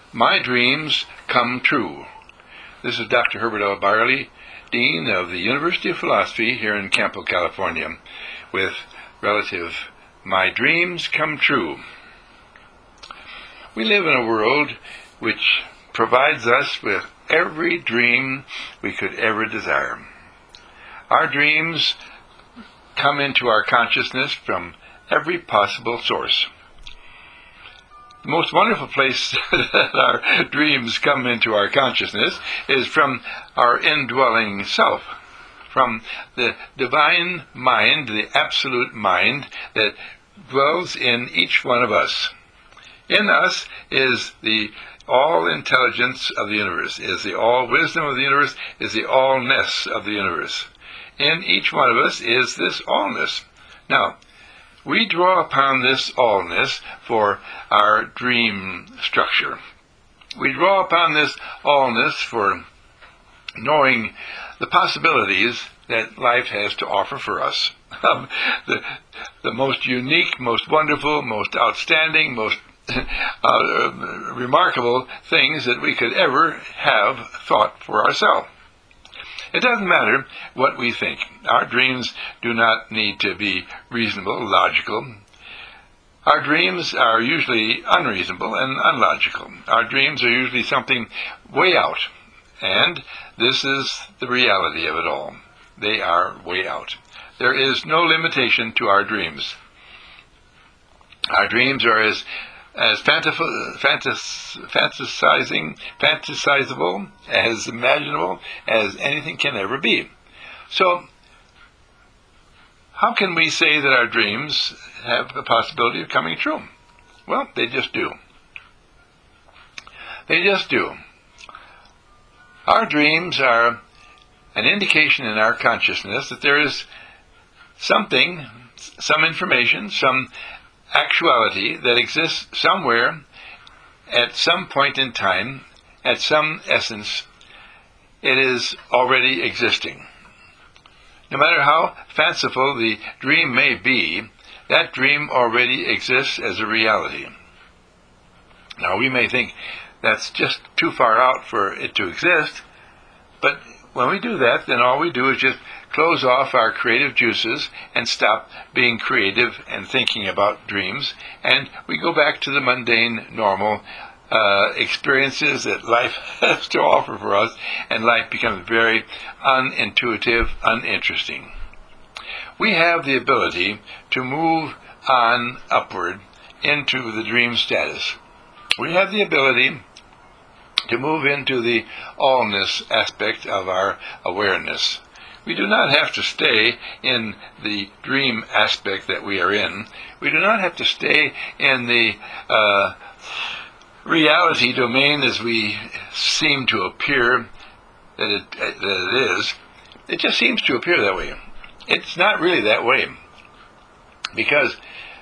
My Dreams Come True. This is Dr. Herbert L. Byerly, Dean of the University of Philosophy here in Campo, California, with relative My Dreams Come True. We live in a world which provides us with every dream we could ever desire. Our dreams come into our consciousness from every possible source. The most wonderful place that our dreams come into our consciousness is from our indwelling self, from the divine mind, the absolute mind that dwells in each one of us. In us is the all-intelligence of the universe, is the all-wisdom of the universe, is the allness of the universe. In each one of us is this allness. Now, we draw upon this allness for our dream structure. We draw upon this allness for knowing the possibilities that life has to offer for us. The most unique, most wonderful, most outstanding, most remarkable things that we could ever have thought for ourselves. It doesn't matter what we think. Our dreams do not need to be reasonable, logical. Our dreams are usually unreasonable and unlogical. Our dreams are usually something way out. And this is the reality of it all. They are way out. There is no limitation to our dreams. Our dreams are as fantasizable, as imaginable as anything can ever be. So, how can we say that our dreams have the possibility of coming true? Well, they just do. They just do. Our dreams are an indication in our consciousness that there is something, some information, some actuality that exists somewhere at some point in time, at some essence. It is already existing. No matter how fanciful the dream may be, that dream already exists as a reality. Now, we may think that's just too far out for it to exist, but when we do that, then all we do is just close off our creative juices and stop being creative and thinking about dreams, and we go back to the mundane, normal experiences that life has to offer for us, and life becomes very unintuitive, uninteresting. We have the ability to move on upward into the dream status. We have the ability to move into the allness aspect of our awareness. We do not have to stay in the dream aspect that we are in. We do not have to stay in the reality domain as we seem to appear that it is. It just seems to appear that way. It's not really that way, because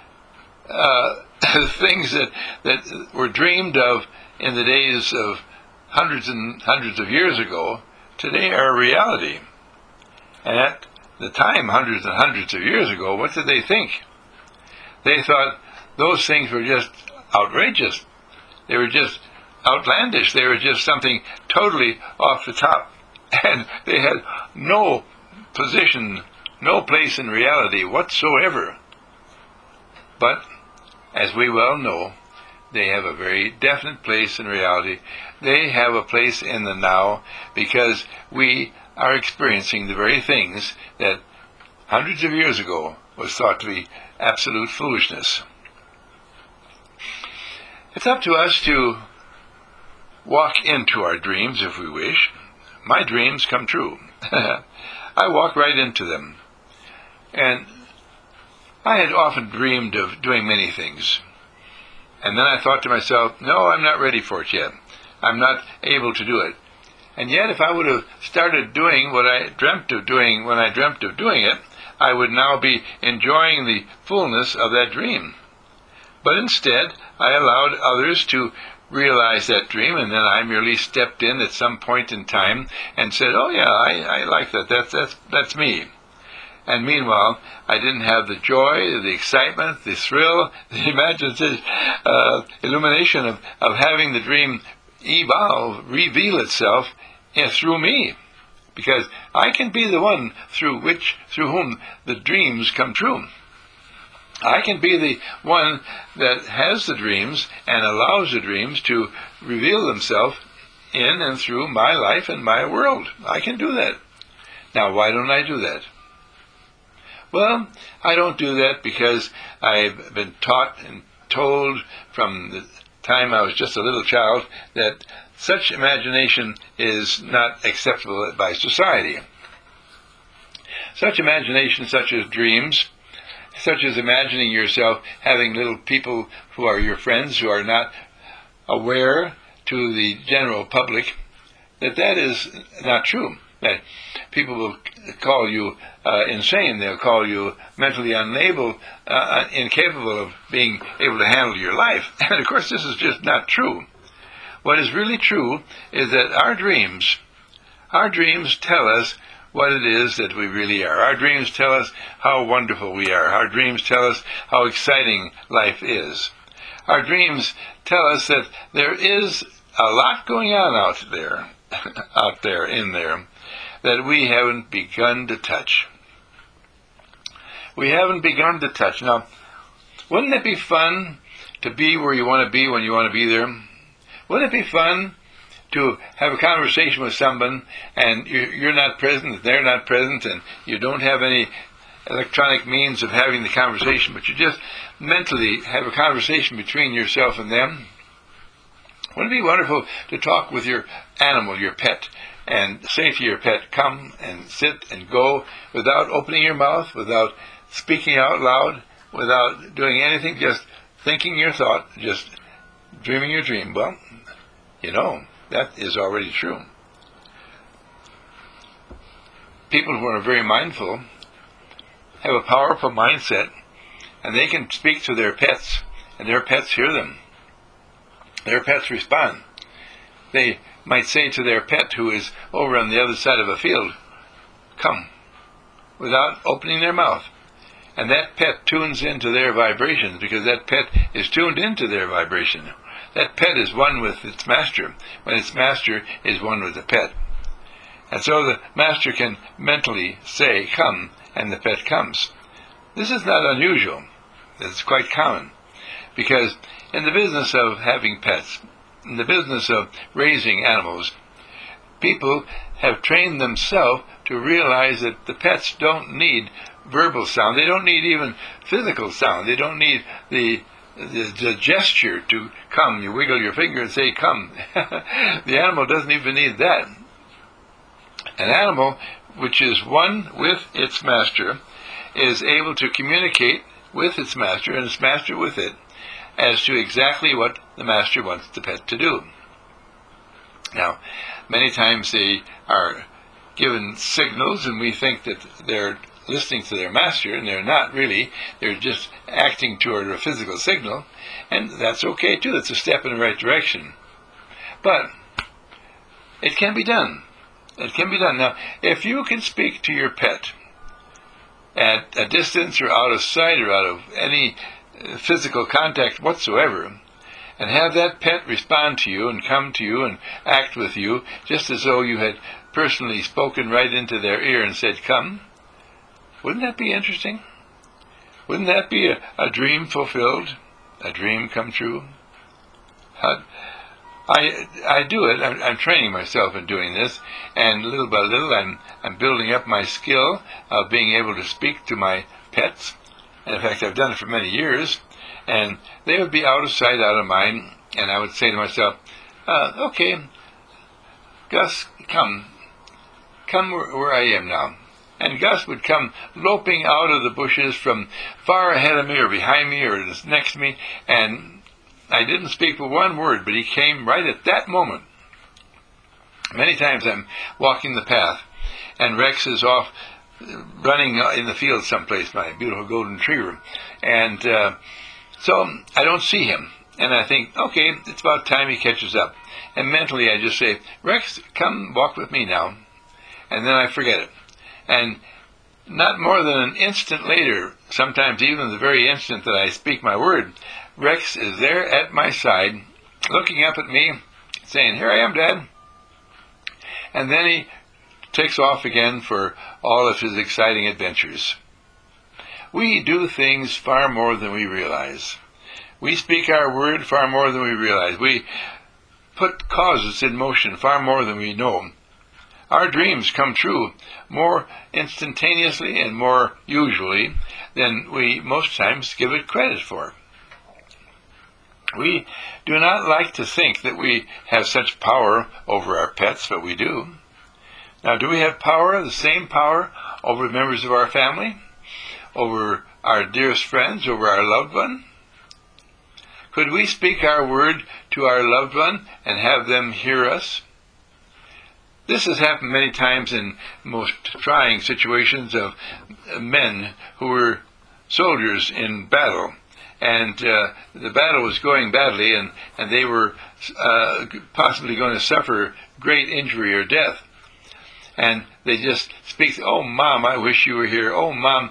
things that were dreamed of in the days of hundreds and hundreds of years ago today are a reality. And at the time, hundreds and hundreds of years ago, what did they think? They thought those things were just outrageous. They were just outlandish. They were just something totally off the top. And they had no position, no place in reality whatsoever. But, as we well know, they have a very definite place in reality. They have a place in the now, because we are experiencing the very things that hundreds of years ago was thought to be absolute foolishness. It's up to us to walk into our dreams if we wish. My dreams come true. I walk right into them. And I had often dreamed of doing many things. And then I thought to myself, no, I'm not ready for it yet. I'm not able to do it. And yet, if I would have started doing what I dreamt of doing when I dreamt of doing it, I would now be enjoying the fullness of that dream. But instead, I allowed others to realize that dream, and then I merely stepped in at some point in time and said, oh yeah, I like that. That's me. And meanwhile, I didn't have the joy, the excitement, the thrill, the imaginative illumination of having the dream reveal itself through me, because I can be the one through whom the dreams come true. I can be the one that has the dreams and allows the dreams to reveal themselves in and through my life and my world. I can do that. Now, why don't I do that? Well, I don't do that because I've been taught and told from the time I was just a little child that such imagination is not acceptable by society. Such imagination, such as dreams, such as imagining yourself having little people who are your friends who are not aware to the general public, that is not true. That people will call you insane. They'll call you mentally unable, incapable of being able to handle your life. And of course, this is just not true. What is really true is that our dreams tell us what it is that we really are. Our dreams tell us how wonderful we are. Our dreams tell us how exciting life is. Our dreams tell us that there is a lot going on out there, in there, that we haven't begun to touch. We haven't begun to touch. Now, wouldn't it be fun to be where you want to be when you want to be there? Wouldn't it be fun to have a conversation with someone and you're not present, they're not present, and you don't have any electronic means of having the conversation, but you just mentally have a conversation between yourself and them? Wouldn't it be wonderful to talk with your animal, your pet, and say to your pet, come and sit and go, without opening your mouth, without speaking out loud, without doing anything, just thinking your thought, just dreaming your dream? Well, that is already true. People who are very mindful have a powerful mindset, and they can speak to their pets, and their pets hear them. Their pets respond. They might say to their pet who is over on the other side of a field, come, without opening their mouth. And that pet tunes into their vibrations, because that pet is tuned into their vibration. That pet is one with its master, when its master is one with the pet. And so the master can mentally say, come, and the pet comes. This is not unusual. It's quite common. Because in the business of having pets, in the business of raising animals, people have trained themselves to realize that the pets don't need verbal sound. They don't need even physical sound. They don't need the gesture to come. You wiggle your finger and say, come. The animal doesn't even need that. An animal which is one with its master is able to communicate with its master and its master with it as to exactly what the master wants the pet to do. Now, many times they are given signals and we think that they're listening to their master, and they're not really. They're just acting toward a physical signal, and that's okay too. That's a step in the right direction. But it can be done. It can be done. Now, if you can speak to your pet at a distance or out of sight or out of any physical contact whatsoever, and have that pet respond to you and come to you and act with you just as though you had personally spoken right into their ear and said, come, wouldn't that be interesting? Wouldn't that be a dream fulfilled? A dream come true? I do it. I'm training myself in doing this, and little by little I'm building up my skill of being able to speak to my pets. And in fact, I've done it for many years, and they would be out of sight, out of mind, and I would say to myself, okay, Gus, come where I am now. And Gus would come loping out of the bushes from far ahead of me or behind me or next to me, and I didn't speak but one word, but he came right at that moment. Many times I'm walking the path, and Rex is off running in the field someplace, my beautiful golden retriever, and so I don't see him, and I think, okay, it's about time he catches up. And mentally I just say, Rex, come walk with me now, and then I forget it. And not more than an instant later, sometimes even the very instant that I speak my word, Rex is there at my side, looking up at me, saying, "Here I am, Dad." And then he takes off again for all of his exciting adventures. We do things far more than we realize. We speak our word far more than we realize. We put causes in motion far more than we know. Our dreams come true more instantaneously and more usually than we most times give it credit for. We do not like to think that we have such power over our pets, but we do. Now, do we have power, the same power, over members of our family, over our dearest friends, over our loved one? Could we speak our word to our loved one and have them hear us? This has happened many times in most trying situations of men who were soldiers in battle. And the battle was going badly, and they were possibly going to suffer great injury or death. And they just speak, "Oh, Mom, I wish you were here. Oh, Mom,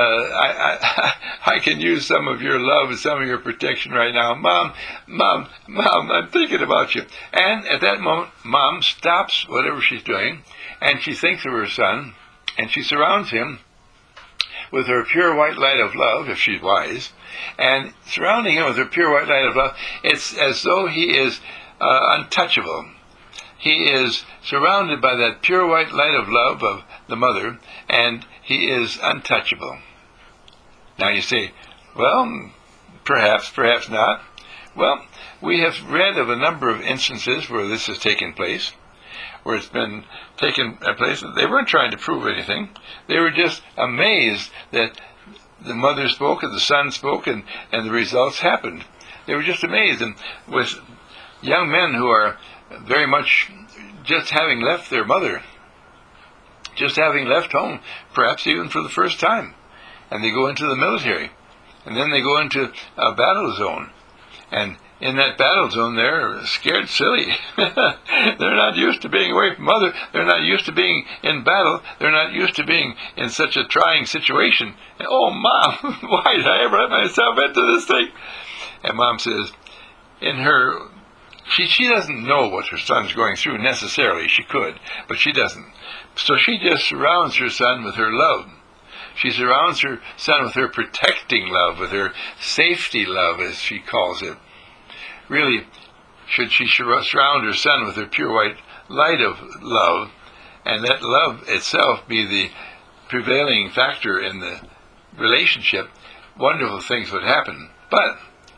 I can use some of your love and some of your protection right now. Mom, I'm thinking about you." And at that moment, Mom stops whatever she's doing, and she thinks of her son, and she surrounds him with her pure white light of love, if she's wise. And surrounding him with her pure white light of love, it's as though he is untouchable. He is surrounded by that pure white light of love of the mother, and he is untouchable. Now you say, well, perhaps not. Well, we have read of a number of instances where this has taken place, where it's been taken place. They weren't trying to prove anything. They were just amazed that the mother spoke and the son spoke, and the results happened. They were just amazed. And with young men who are very much just having left their mother, just having left home, perhaps even for the first time, and they go into the military, and then they go into a battle zone, and in that battle zone they're scared silly. They're not used to being away from mother. They're not used to being in battle. They're not used to being in such a trying situation. And, "Oh, Mom, why did I ever let myself into this thing?" And Mom says, in her, she doesn't know what her son's going through necessarily. She could, but she doesn't. So she just surrounds her son with her love. She surrounds her son with her protecting love, with her safety love, as she calls it. Really, should she surround her son with her pure white light of love, and that love itself be the prevailing factor in the relationship, wonderful things would happen. But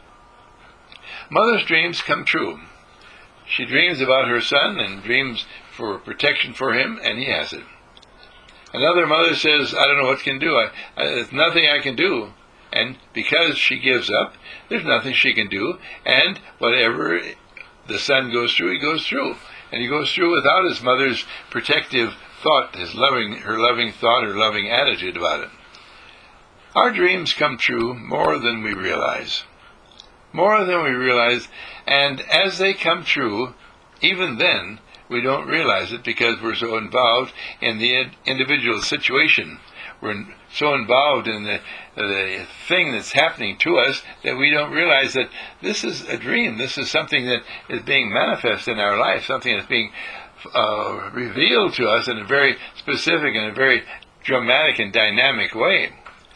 mother's dreams come true. She dreams about her son and dreams for protection for him, and he has it. Another mother says, "I don't know what can do. There's nothing I can do." And because she gives up, there's nothing she can do. And whatever the son goes through, he goes through. And he goes through without his mother's protective thought, her loving thought, her loving attitude about it. Our dreams come true more than we realize. More than we realize. And as they come true, even then, we don't realize it because we're so involved in the individual situation. We're so involved in the thing that's happening to us that we don't realize that this is a dream. This is something that is being manifest in our life, something that's being revealed to us in a very specific and a very dramatic and dynamic way.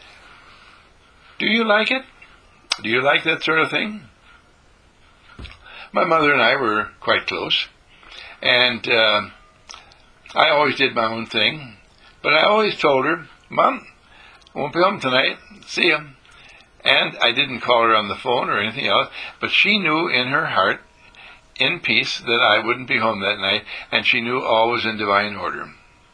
Do you like it? Do you like that sort of thing? My mother and I were quite close, and I always did my own thing, but I always told her, "Mom, I won't be home tonight. See ya." And I didn't call her on the phone or anything else, but she knew in her heart, in peace, that I wouldn't be home that night, and she knew all was in divine order.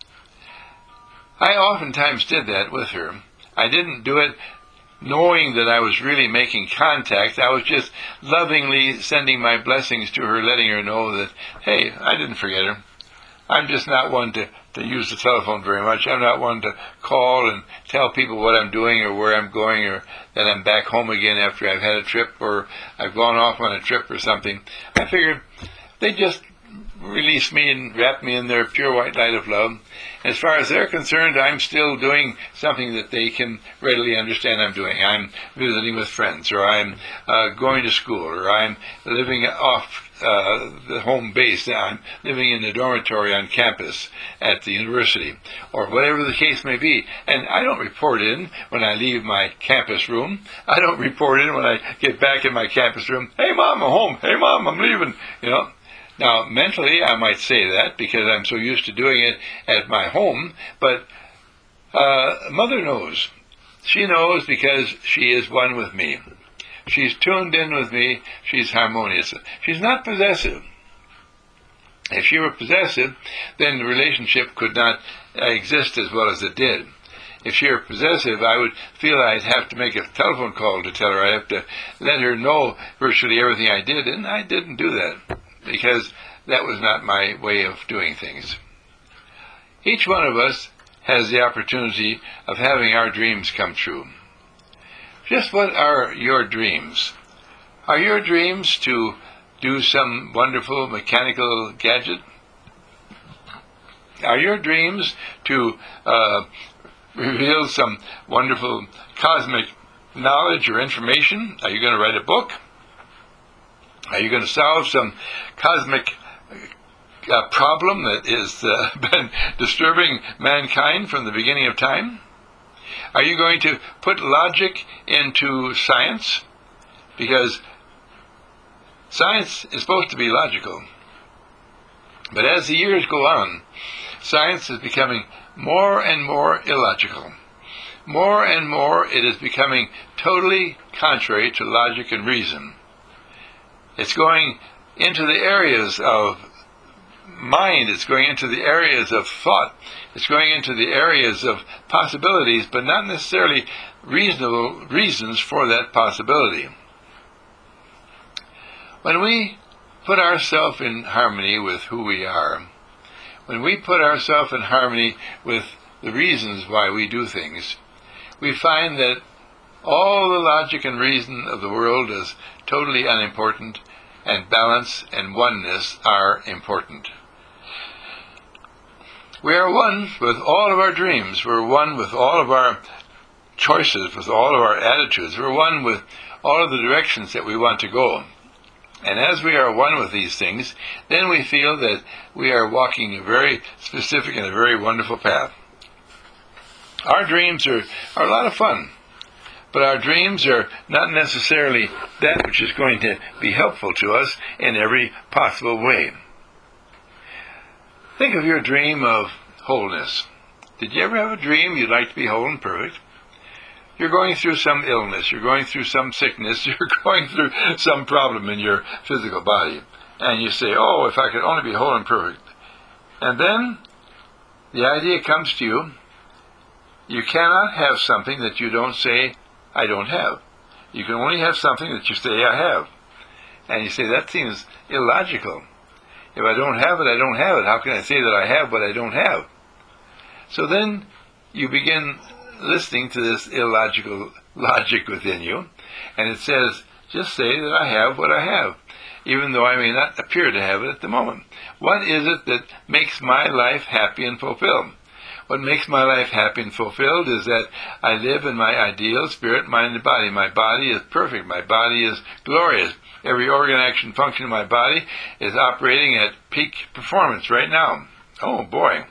I oftentimes did that with her. I didn't do it knowing that I was really making contact. I was just lovingly sending my blessings to her, letting her know that, hey, I didn't forget her. I'm just not one to use the telephone very much. I'm not one to call and tell people what I'm doing or where I'm going or that I'm back home again after I've had a trip or I've gone off on a trip or something. I figured they just release me and wrap me in their pure white light of love. As far as they're concerned, I'm still doing something that they can readily understand I'm doing. I'm visiting with friends, or I'm going to school, or I'm living off the home base. I'm living in the dormitory on campus at the university, or whatever the case may be. And I don't report in when I leave my campus room. I don't report in when I get back in my campus room. Hey, Mom, I'm home. Hey, Mom, I'm leaving. Now, mentally, I might say that because I'm so used to doing it at my home, but Mother knows. She knows because she is one with me. She's tuned in with me. She's harmonious. She's not possessive. If she were possessive, then the relationship could not exist as well as it did. If she were possessive, I would feel I'd have to make a telephone call to tell her. I'd have to let her know virtually everything I did, and I didn't do that, because that was not my way of doing things. Each one of us has the opportunity of having our dreams come true. Just what are your dreams? Are your dreams to do some wonderful mechanical gadget? Are your dreams to reveal some wonderful cosmic knowledge or information? Are you going to write a book? Are you going to solve some cosmic problem that has been disturbing mankind from the beginning of time? Are you going to put logic into science? Because science is supposed to be logical. But as the years go on, science is becoming more and more illogical. More and more it is becoming totally contrary to logic and reason. It's going into the areas of mind, it's going into the areas of thought, it's going into the areas of possibilities, but not necessarily reasonable reasons for that possibility. When we put ourselves in harmony with who we are, when we put ourselves in harmony with the reasons why we do things, we find that all the logic and reason of the world is totally unimportant, and balance and oneness are important. We are one with all of our dreams. We're one with all of our choices, with all of our attitudes. We're one with all of the directions that we want to go. And as we are one with these things, then we feel that we are walking a very specific and a very wonderful path. Our dreams are a lot of fun. But our dreams are not necessarily that which is going to be helpful to us in every possible way. Think of your dream of wholeness. Did you ever have a dream you'd like to be whole and perfect? You're going through some illness, you're going through some sickness, you're going through some problem in your physical body. And you say, oh, if I could only be whole and perfect. And then the idea comes to you, you cannot have something that you don't say, I don't have. You can only have something that you say, I have. And you say, that seems illogical. If I don't have it, I don't have it. How can I say that I have what I don't have? So then you begin listening to this illogical logic within you, and it says, just say that I have what I have, even though I may not appear to have it at the moment. What is it that makes my life happy and fulfilled? What makes my life happy and fulfilled is that I live in my ideal spirit, mind, and body. My body is perfect. My body is glorious. Every organ, action, function in my body is operating at peak performance right now. Oh, boy.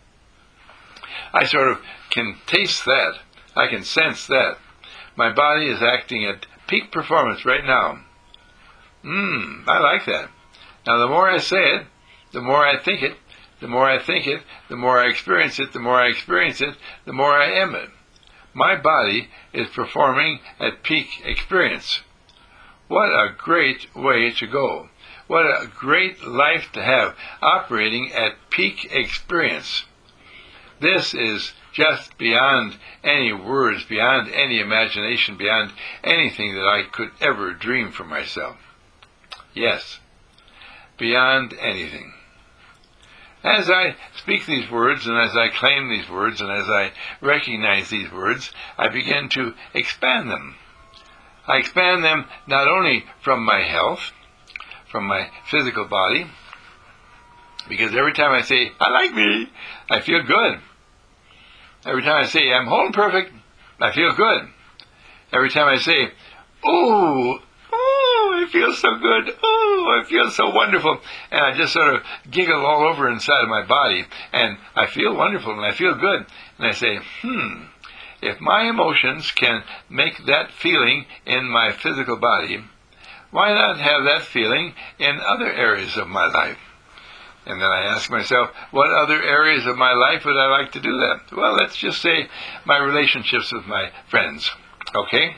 I sort of can taste that. I can sense that. My body is acting at peak performance right now. I like that. Now, the more I say it, the more I think it. The more I think it, the more I experience it. The more I experience it, the more I am it. My body is performing at peak experience. What a great way to go. What a great life to have, operating at peak experience. This is just beyond any words, beyond any imagination, beyond anything that I could ever dream for myself. Yes, beyond anything. As I speak these words, and as I claim these words, and as I recognize these words, I begin to expand them. I expand them not only from my health, from my physical body, Because every time I say, I like me, I feel good. Every time I say, I'm whole and perfect, I feel good. Every time I say, ooh, I feel so good. Ooh, I feel so wonderful. And I just sort of giggle all over inside of my body. And I feel wonderful and I feel good. And I say, if my emotions can make that feeling in my physical body, why not have that feeling in other areas of my life? And then I ask myself, what other areas of my life would I like to do that? Well, let's just say my relationships with my friends. Okay?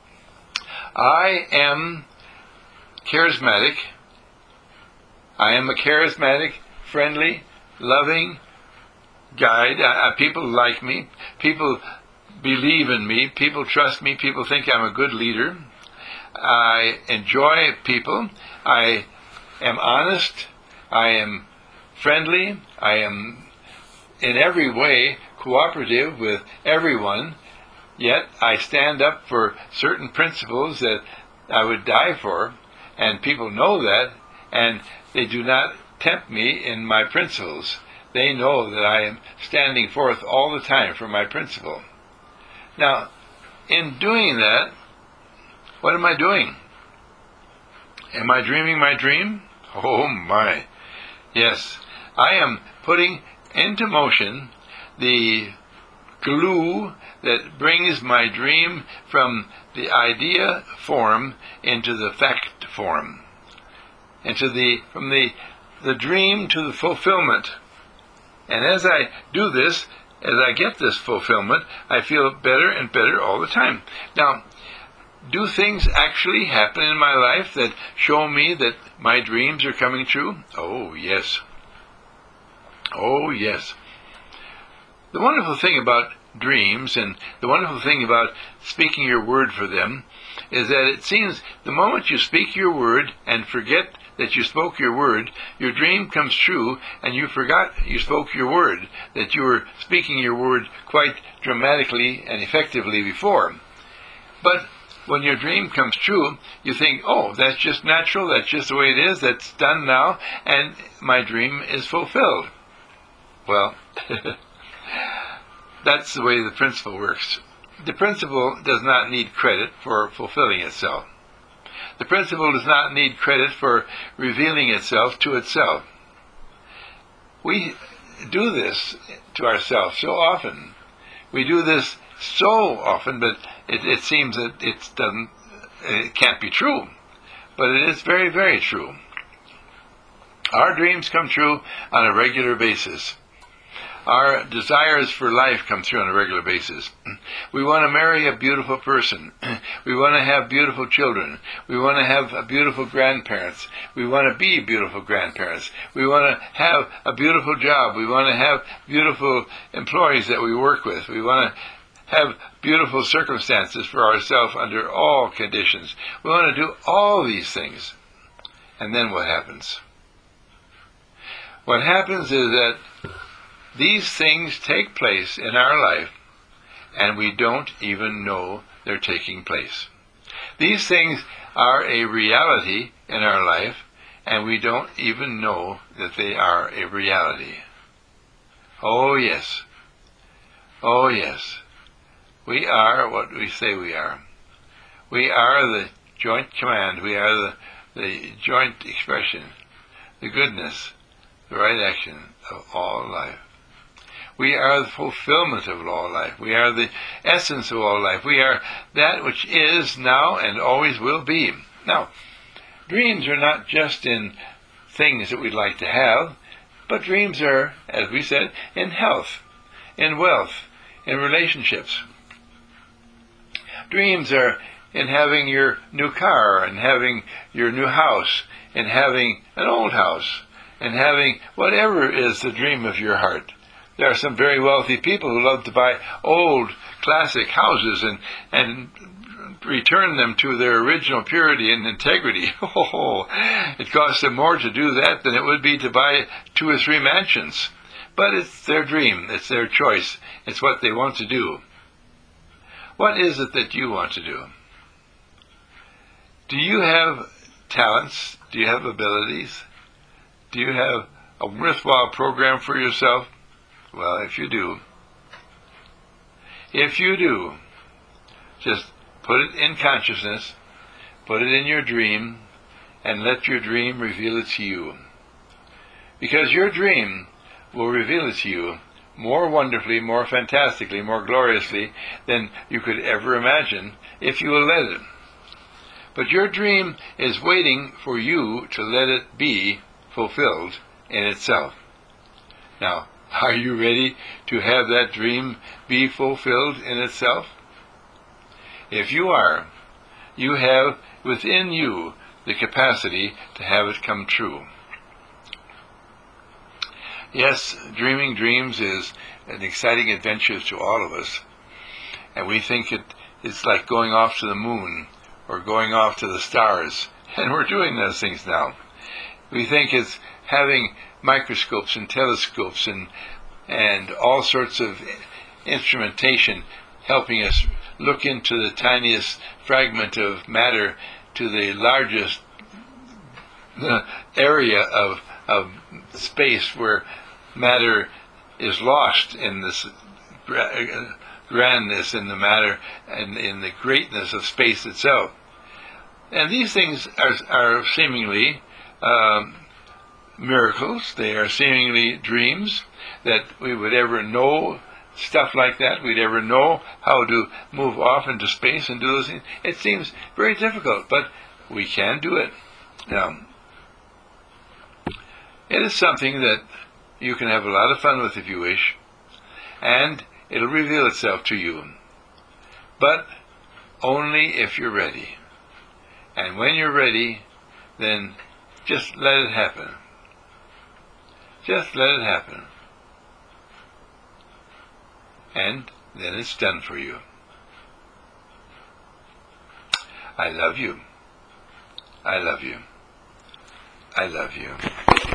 I am charismatic. I am a charismatic, friendly, loving guide. People like me. People believe in me. People trust me. People think I'm a good leader. I enjoy people. I am honest. I am friendly. I am in every way cooperative with everyone. Yet I stand up for certain principles that I would die for, and people know that, and they do not tempt me in my principles. They know that I am standing forth all the time for my principle. Now, in doing that, what am I doing? Am I dreaming my dream? Oh my. Yes, I am putting into motion the glue that brings my dream from the idea form into the fact form, from the dream to the fulfillment. And as I do this, as I get this fulfillment, I feel better and better all the time. Now, do things actually happen in my life that show me that my dreams are coming true? Oh, yes. Oh, yes. The wonderful thing about dreams and the wonderful thing about speaking your word for them is that it seems the moment you speak your word and forget that you spoke your word, your dream comes true and you forgot you spoke your word, that you were speaking your word quite dramatically and effectively before. But when your dream comes true, you think, oh, that's just natural, that's just the way it is, that's done now, and my dream is fulfilled. Well, that's the way the principle works. The principle does not need credit for fulfilling itself. The principle does not need credit for revealing itself to itself. We do this to ourselves so often. We do this so often, but it seems that it can't be true. But it is very, very true. Our dreams come true on a regular basis. Our desires for life come through on a regular basis. We want to marry a beautiful person. We want to have beautiful children. We want to have beautiful grandparents. We want to be beautiful grandparents. We want to have a beautiful job. We want to have beautiful employees that we work with. We want to have beautiful circumstances for ourselves under all conditions. We want to do all these things. And then what happens? What happens is that these things take place in our life, and we don't even know they're taking place. These things are a reality in our life, and we don't even know that they are a reality. Oh, yes. Oh, yes. We are what we say we are. We are the joint command. We are the joint expression, the goodness, the right action of all life. We are the fulfillment of all life. We are the essence of all life. We are that which is now and always will be. Now, dreams are not just in things that we'd like to have, but dreams are, as we said, in health, in wealth, in relationships. Dreams are in having your new car, and having your new house, and having an old house, and having whatever is the dream of your heart. There are some very wealthy people who love to buy old, classic houses and return them to their original purity and integrity. It costs them more to do that than it would be to buy 2 or 3 mansions. But it's their dream. It's their choice. It's what they want to do. What is it that you want to do? Do you have talents? Do you have abilities? Do you have a worthwhile program for yourself? Well, if you do, just put it in consciousness, put it in your dream, and let your dream reveal it to you. Because your dream will reveal it to you more wonderfully, more fantastically, more gloriously than you could ever imagine if you will let it. But your dream is waiting for you to let it be fulfilled in itself. Now, are you ready to have that dream be fulfilled in itself? If you are, you have within you the capacity to have it come true. Yes, dreaming dreams is an exciting adventure to all of us. And we think it's like going off to the moon or going off to the stars. And we're doing those things now. We think it's having microscopes and telescopes and all sorts of instrumentation helping us look into the tiniest fragment of matter to the largest area of space where matter is lost in this grandness in the matter and in the greatness of space itself. And these things are seemingly miracles. They are seemingly dreams that we would ever know stuff like that. We'd ever know how to move off into space and do those things. It seems very difficult, but we can do it. Now, it is something that you can have a lot of fun with if you wish, and it'll reveal itself to you. But only if you're ready. And when you're ready, then just let it happen. Just let it happen. And then it's done for you. I love you. I love you. I love you.